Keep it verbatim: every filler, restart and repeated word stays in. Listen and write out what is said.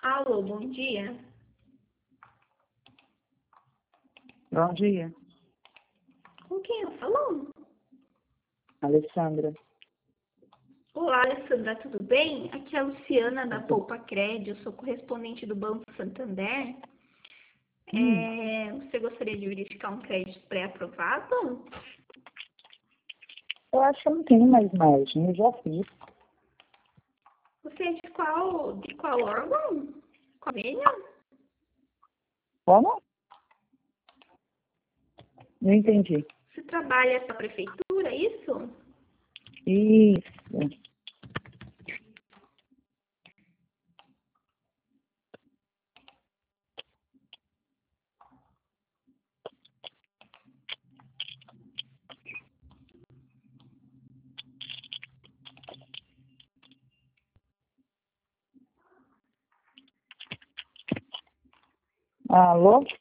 Alô, bom dia. Bom dia, Com quem eu falo? Alessandra. Olá, Alessandra, tudo bem? Aqui é a Luciana da Poupa Cred, eu sou correspondente do Banco Santander. Hum, É, você gostaria de verificar um crédito pré-aprovado? eu acho que eu não tenho mais margem, eu já fiz. Você é de qual, de qual órgão? Convênio? Como? Não entendi. Você trabalha para a prefeitura, é isso? Isso. Alô?